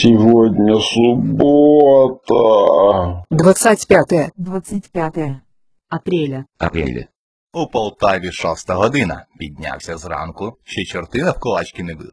Сегодня суббота. 25 апреля. У Полтаві 6 година. Піднявся зранку, ще чорти навколачки не бив.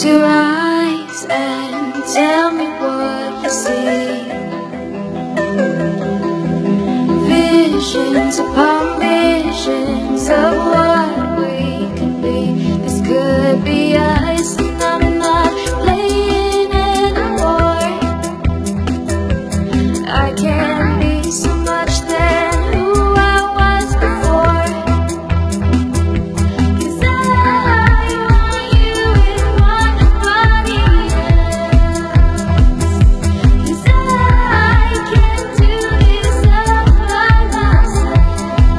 your eyes and tell me what you see. Visions upon visions of what we could be. This could be us, and I'm not playing anymore. I can't be so much than who I was before. 'Cause I want you and want nobody else. 'Cause I can't do this all by myself.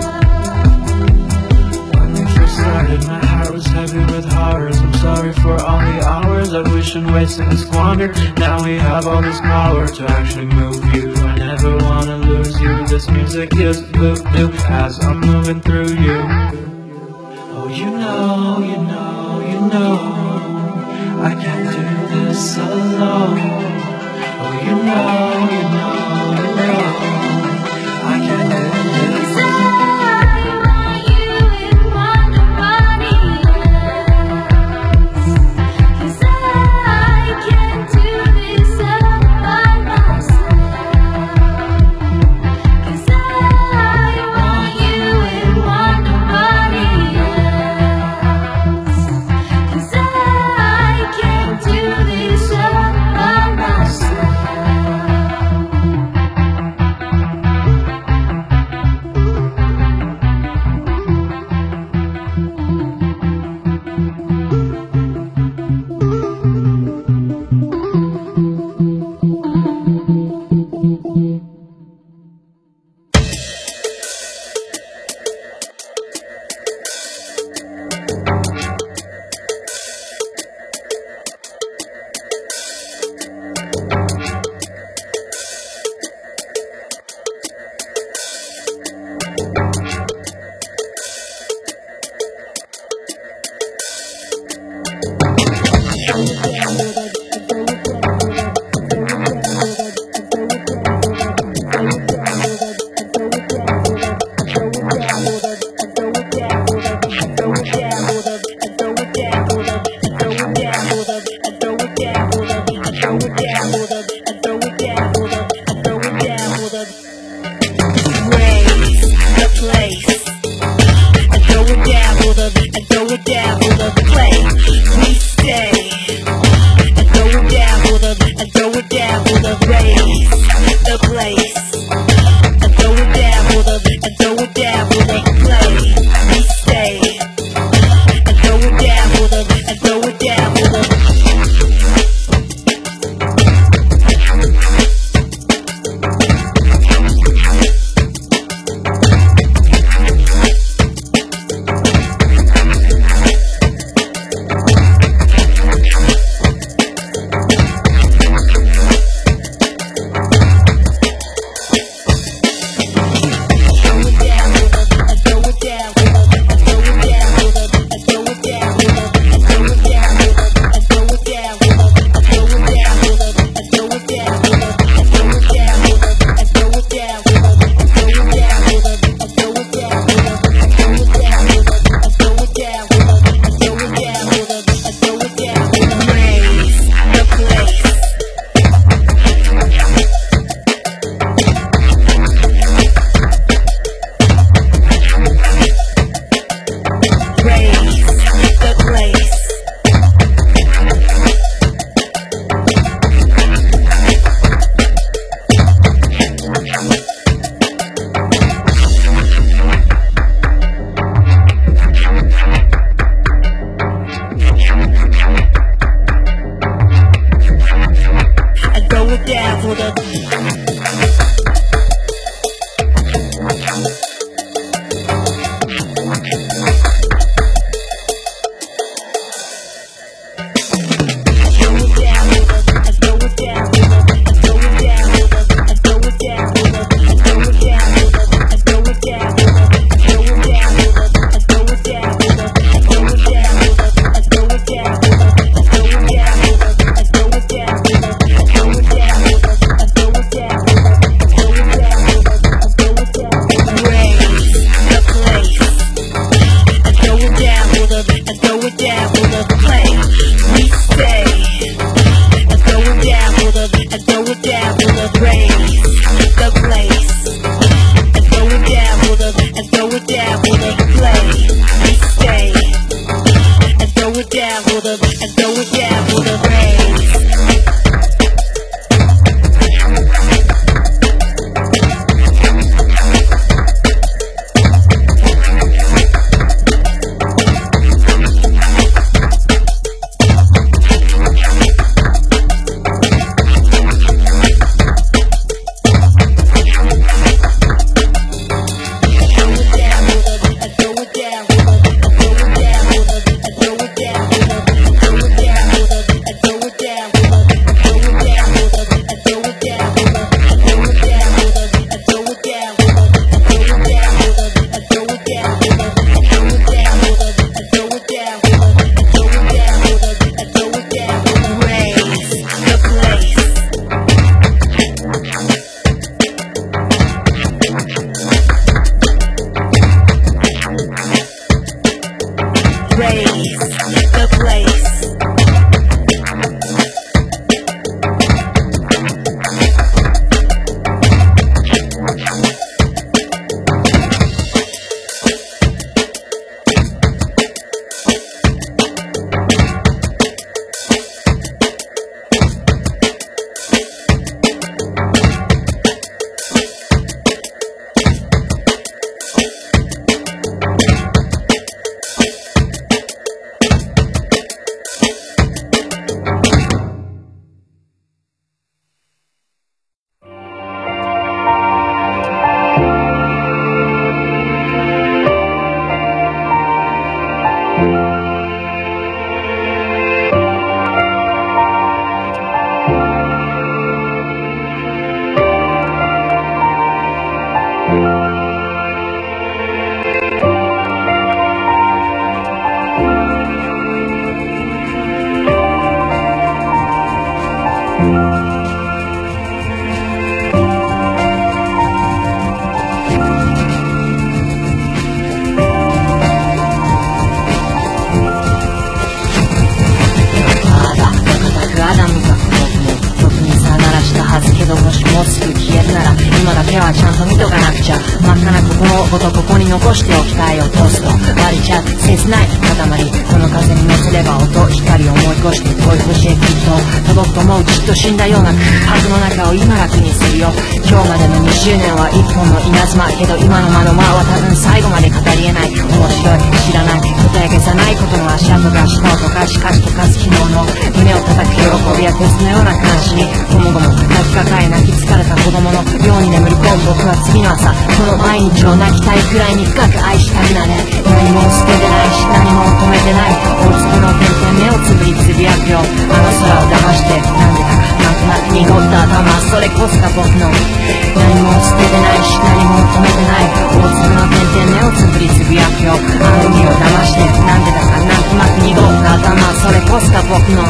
When we first started, my heart was heavy with horrors. I'm sorry for all the hours I wish and wasted and squandered. Now we have all this power to actually move you. I never wanna lose you. This music is voodoo as I'm moving through you. Oh, you know, you know, you know, I can't do this alone. Oh, you know, you know, you know, I can't do this. 'Cause I want you and want nobody else. 'Cause I can't do this all by myself. 'Cause I want you and want nobody else. 'Cause I can't do this all by myself. このごとここに残しておきたいよ。トースト割れちゃう切ない塊、この風に乗せれば音光を思い越して遠い星へきっと届くと思う。じっと死んだような空白の中を今楽にするよ。今日までの20年は一本の稲妻けど、今の間の間は多分最後まで語り得ない。面白い知らない答え消さないことの足跡が舌を溶かしかし溶かす昨日の胸を叩く喜びや鉄のような監視にごもごも泣き抱え泣き疲れた子供のように眠り込む僕は次の朝この毎日を泣きたいくらいに深く愛したくなれ。何も捨ててないし何も止めてない。大粒の点々目をつぶりつぶやくよ。あの空を騙してなんでだかなんとなく濁った頭、それこそが僕の。何も捨ててないし何も止めてない。大粒の点々目をつぶりつぶやくよ。あの海を騙してなんでだかなんとなく濁った頭、それこそが僕の。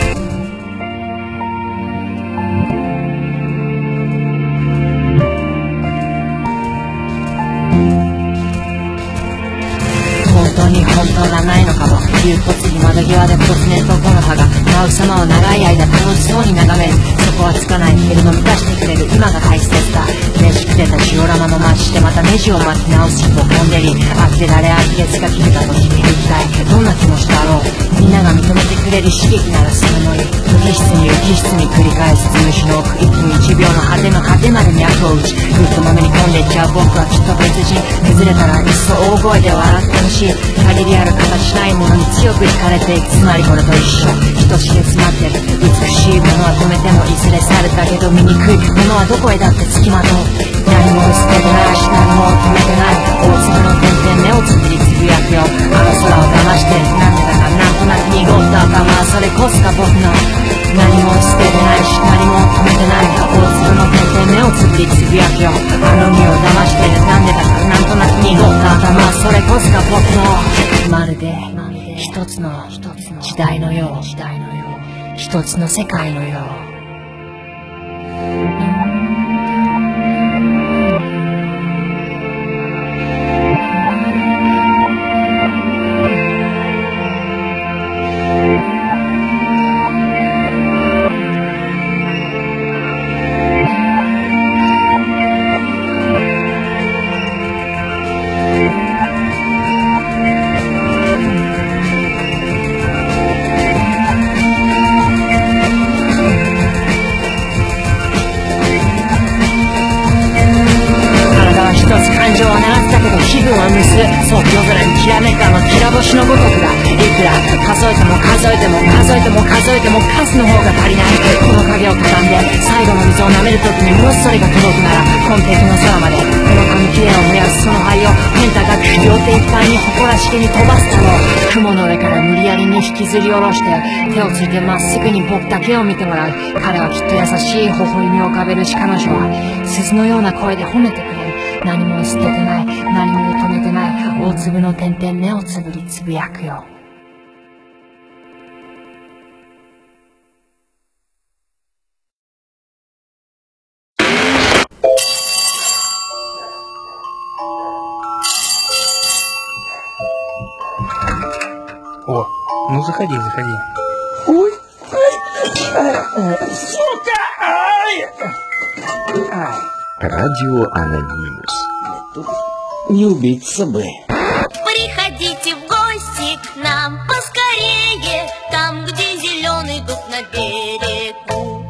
本当がないのかも。ゆっぽつり窓際で突然と木の葉が舞う様を長い間楽しそうに眺める。そこはつかないけれど満たしてくれる今が大切だ。飯食ってたジオラマの街でまたネジを巻き直す人を飛んでり呆れられ呆れつが切れた時一体どんな気持ちだろう。みんなが認めてくれる刺激ならそれもいい。無機質に無機質に繰り返す図紙の奥一分一秒の果ての果てまで脈を打ちぐっとまめに込んでいっちゃう僕はきっと別人。崩れたらいっそ大声で笑ってほしい。限りある形しないものに強く惹かれていく。つまりこれと一緒等しげ詰まってる。美しいものは止めてもいずれ去るだけど醜いものはどこへだってつきまとう。何も捨ててないし何も止めてない。大粒の点々目をつぶりつぶやくよ。あの空を騙してなんでだかなんとなく濁った頭、それこそが僕の。何も捨ててないし何も止めてない。大粒の点々目をつぶりつぶやくよ。あの海を騙してなんでだかなんとなく濁った頭、それこそが僕の。まるで一つの時代のよう、一つの世界のよう。そう夜空にきらめくあのきら星のごとくだ。いくら数えても数えても数えても数えても数の方が足りない。この影を畳んで最後の水を舐めるときにもしそれが届くなら紺碧の空までこの紙切れを燃やすその灰をペンタが両手いっぱいに誇らしげに飛ばすだろう。雲の上から無理やりに引きずり下ろして手をついてまっすぐに僕だけを見てもらう。彼はきっと優しい微笑みを浮かべるし彼女は鈴のような声で褒めてくれる。何も捨ててない何も止めてない。大粒の点々目をつぶりつぶやくよ。 О, ну заходи, заходи. Ой, сука! Ай! Радио Анонимус. Тут не убиться бы. Приходите в гости к нам поскорее, там, где зеленый дуб на берегу.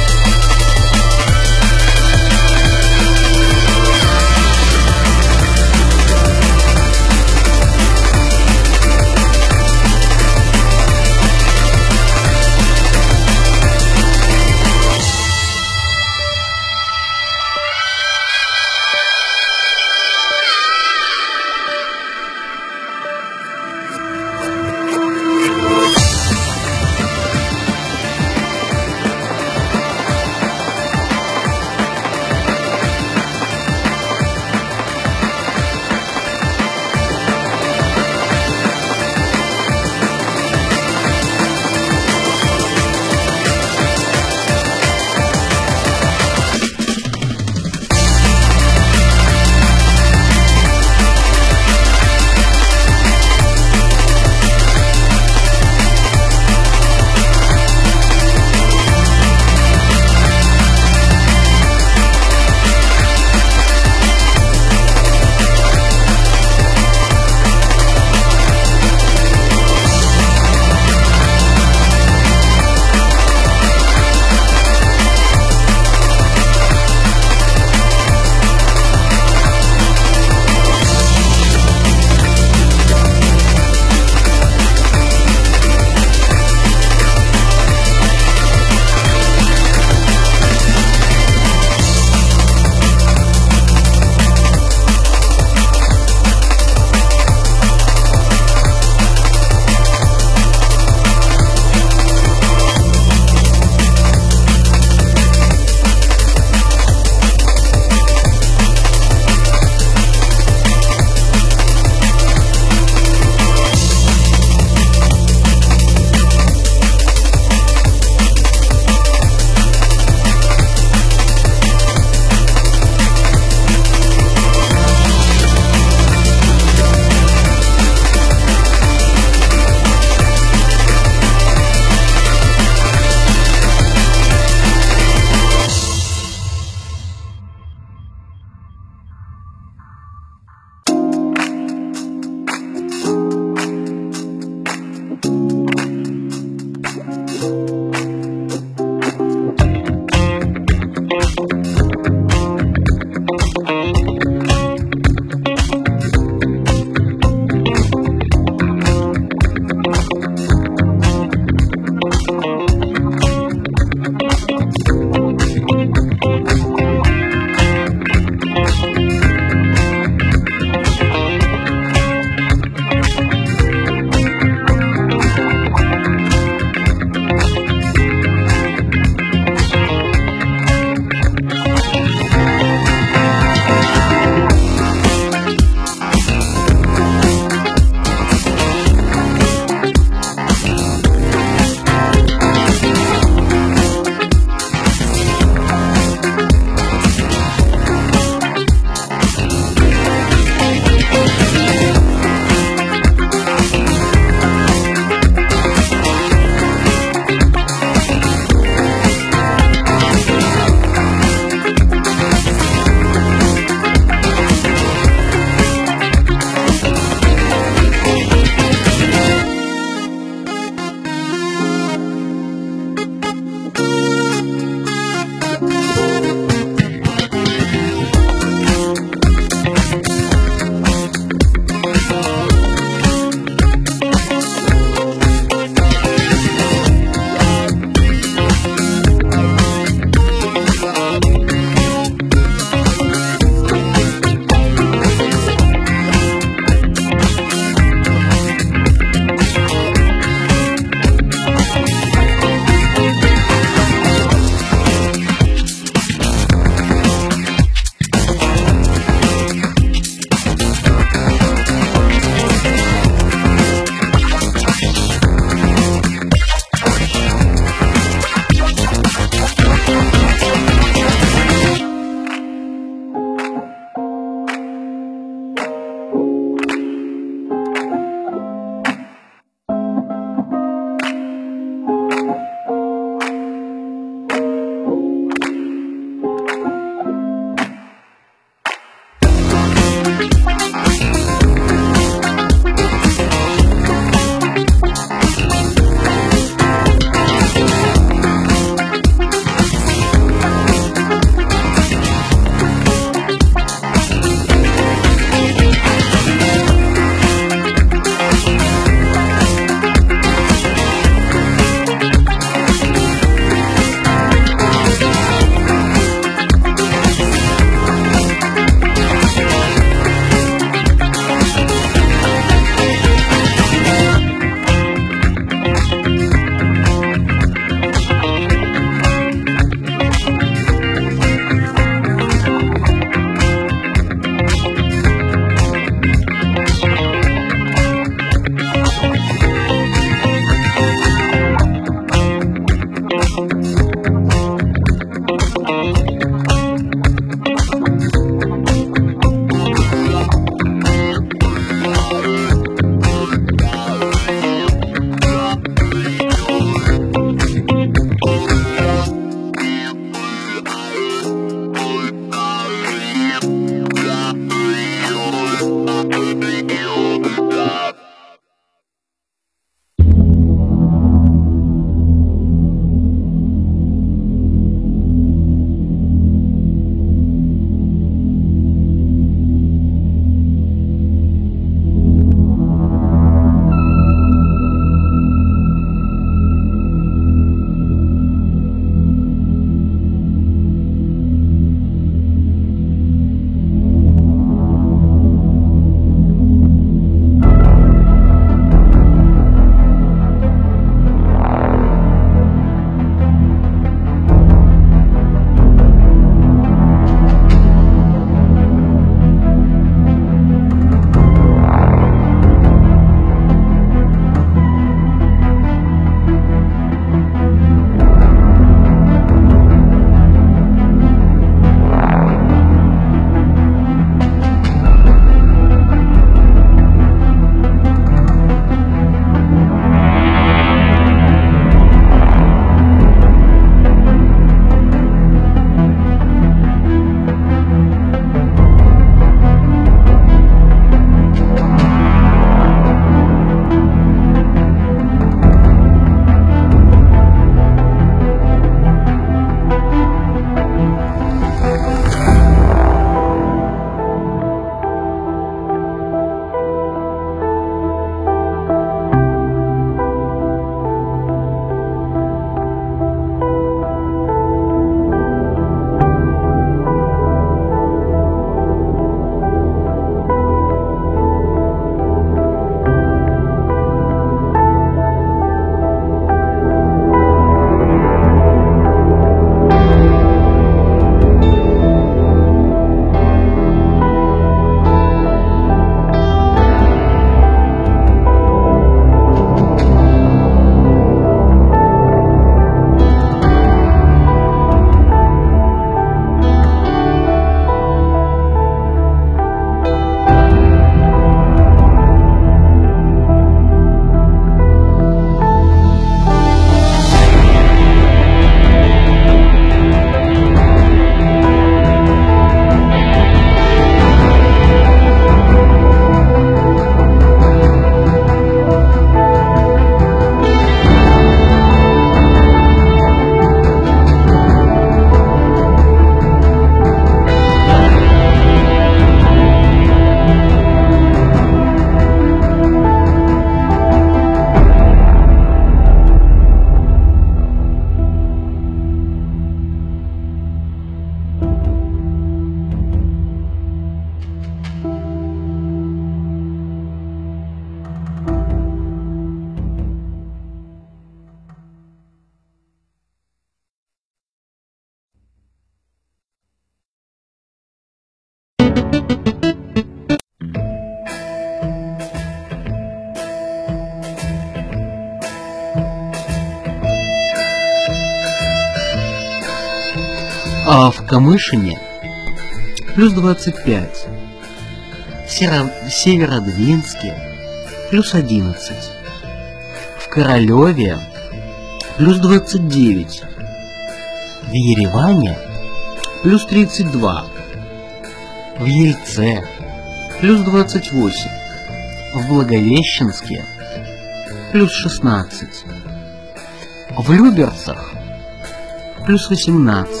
А в Камышине плюс 25. В Северодвинске плюс 11. В Королеве плюс 29. В Ереване плюс 32. В Ельце плюс 28. В Благовещенске плюс 16. В Люберцах плюс 18.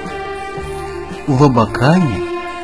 В Абакане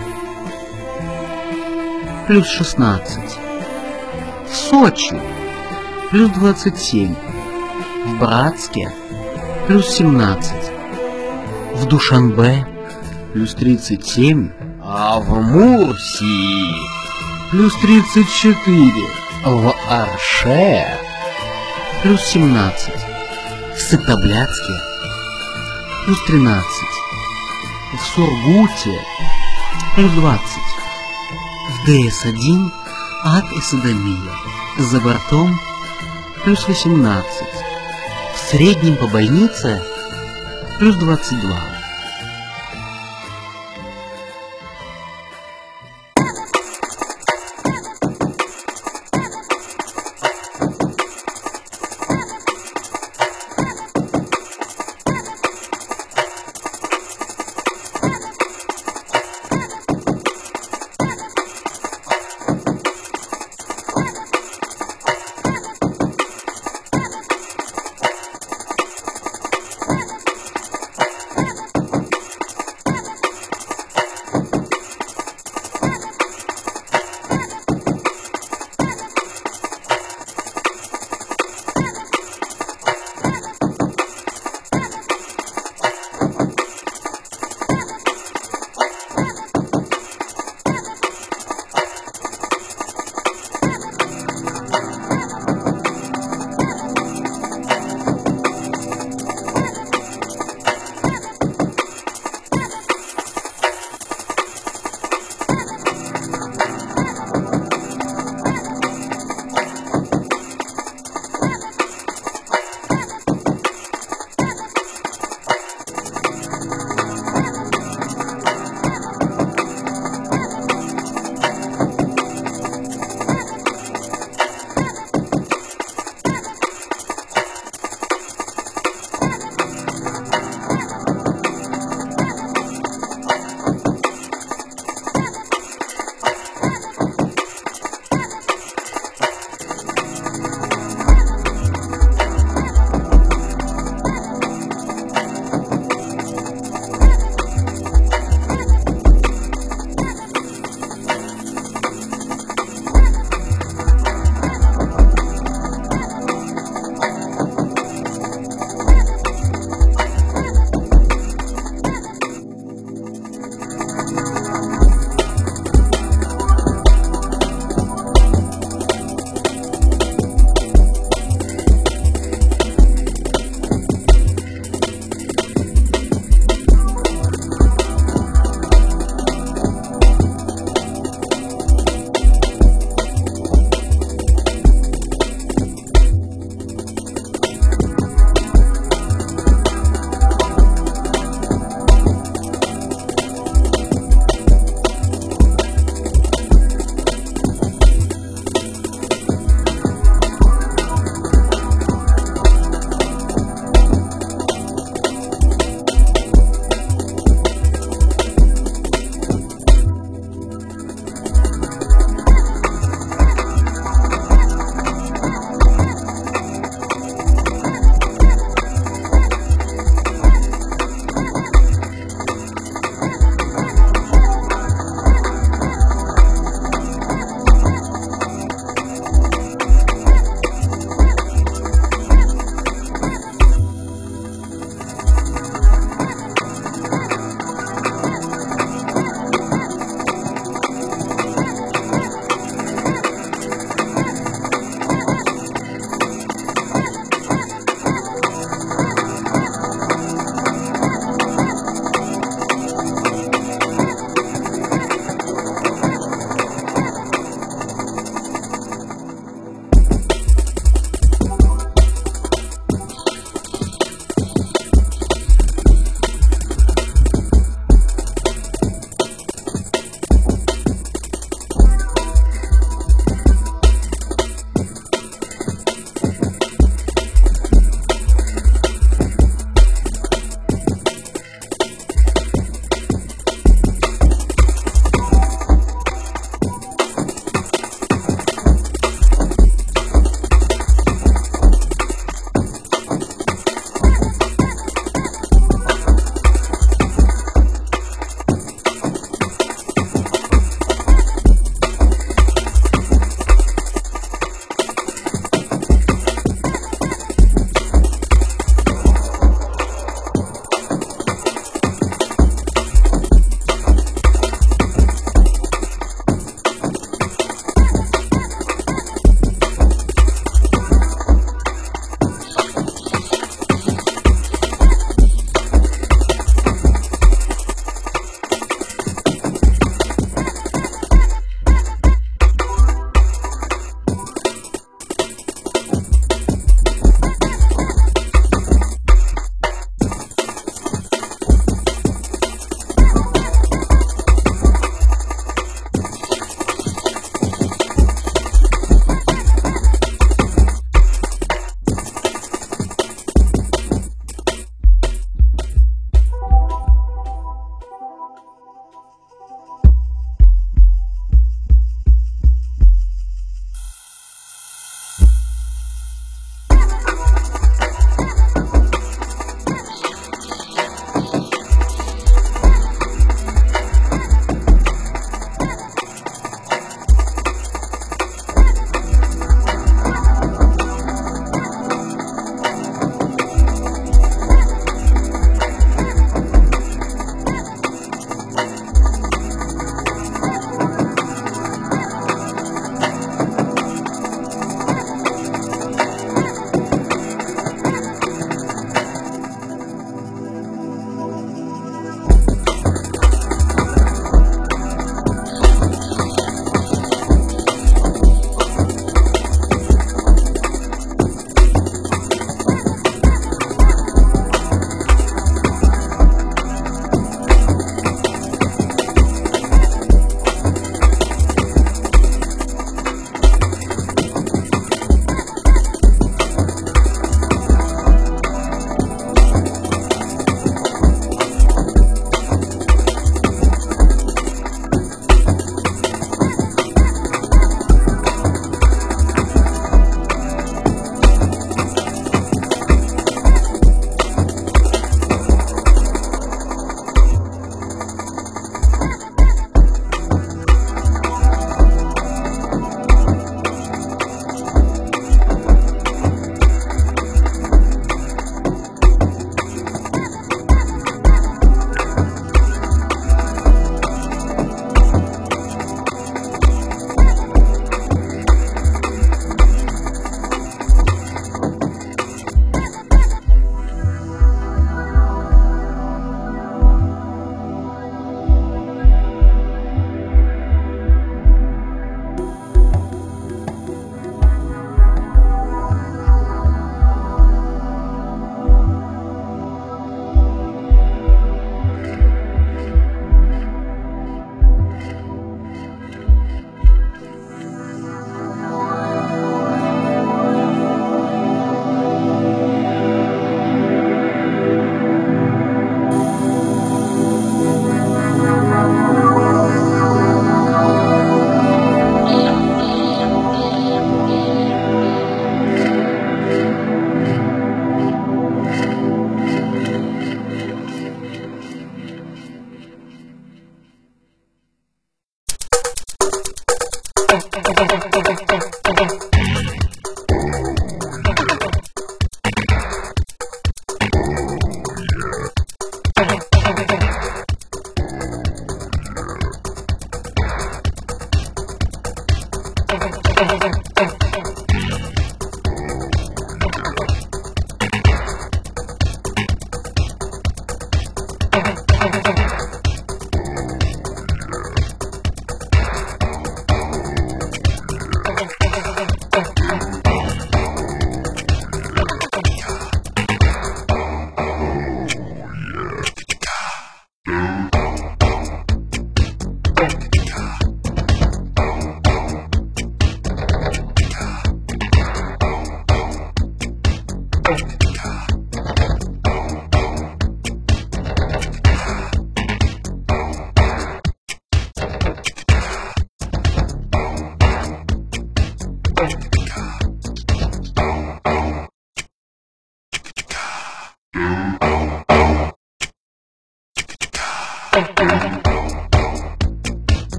плюс 16. В Сочи плюс 27. В Братске плюс 17. В Душанбе плюс 37. А в Мурсии плюс 34. В Арше плюс 17. В Сыктывкаре плюс 13. В Сургуте плюс 20. В ДС-1 ад и содомия. За бортом плюс 18. В среднем по больнице плюс 22.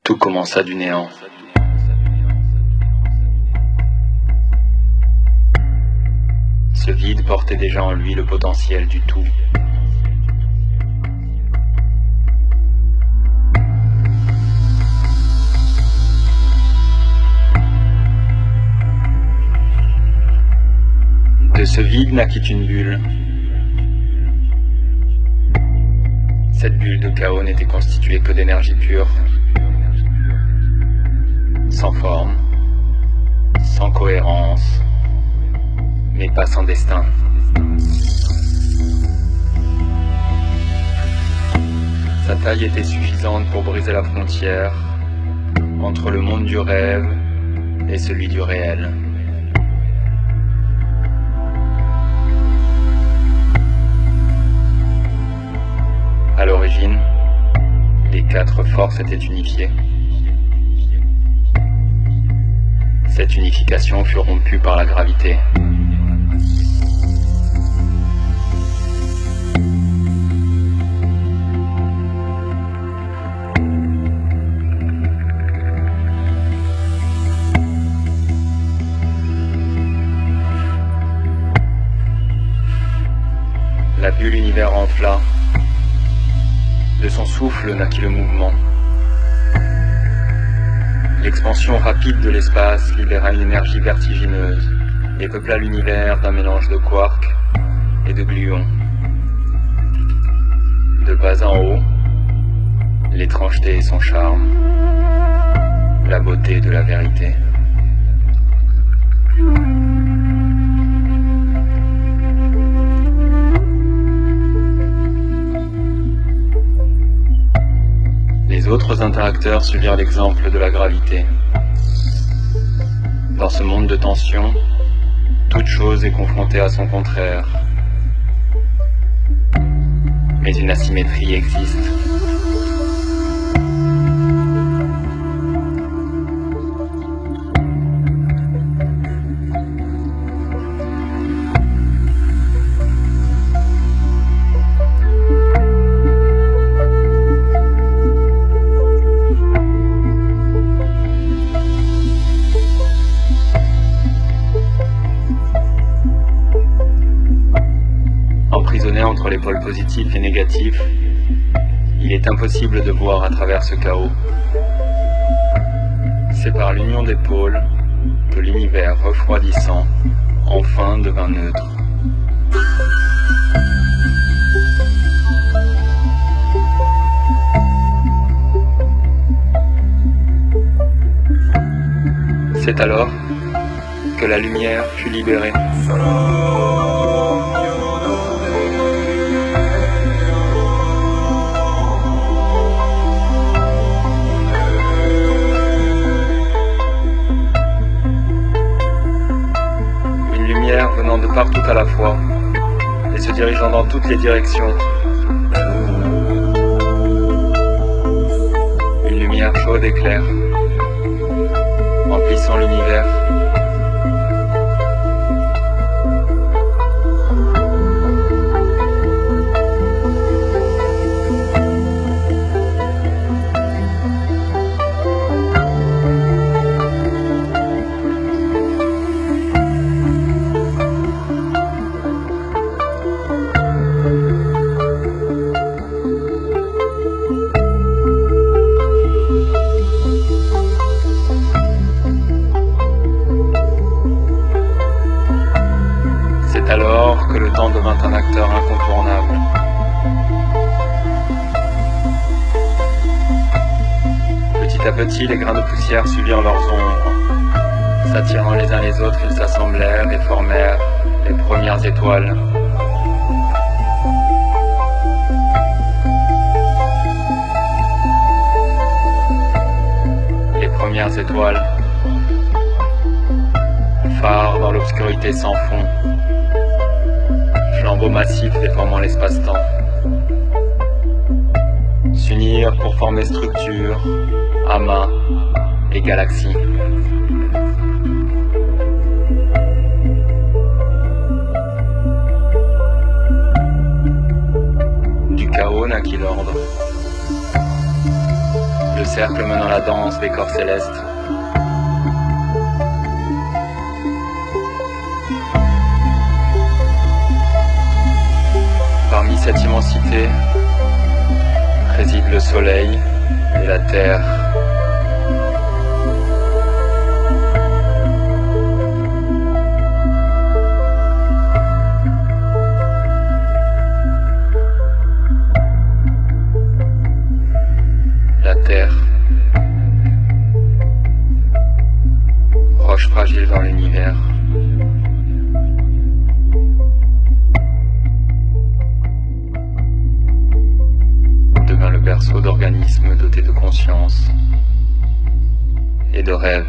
Tout commença du néant. Ce vide portait déjà en lui le potentiel du tout. De ce vide naquit une bulle. Cette bulle de chaos n'était constituée que d'énergie pure, sans forme, sans cohérence, mais pas sans destin. Sa taille était suffisante pour briser la frontière entre le monde du rêve et celui du réel. À l'origine, les 4 forces étaient unifiées. Cette unification fut rompue par la gravité. La bulle univers enfla. De son souffle naquit le mouvement. L'expansion rapide de l'espace libéra une énergie vertigineuse et peupla l'univers d'un mélange de quarks et de gluons. De bas en haut, l'étrangeté et son charme, la beauté de la vérité. Les autres interacteurs suivirent l'exemple de la gravité. Dans ce monde de tension, toute chose est confrontée à son contraire. Mais une asymétrie existe. Entre les pôles positifs et négatifs, il est impossible de voir à travers ce chaos. C'est par l'union des pôles que l'univers refroidissant enfin devint neutre. C'est alors que la lumière fut libérée. Venant de partout à la fois et se dirigeant dans toutes les directions. Une lumière chaude et claire, emplissant l'univers. Alors que le temps devint un acteur incontournable. Petit à petit, les grains de poussière suivirent leurs ombres. S'attirant les uns les autres, ils s'assemblèrent et formèrent les premières étoiles. Les premières étoiles, phares dans l'obscurité sans fond. Flambeaux massifs déformant l'espace-temps. S'unir pour former structure, amas et galaxies. Du chaos naquit l'ordre. Le cercle menant la danse l'immense décor céleste. Parmi cette immensité réside le soleil et la terre. La terre, roche fragile dans l'univers. Devint le berceau d'organismes dotés de conscience et de rêve.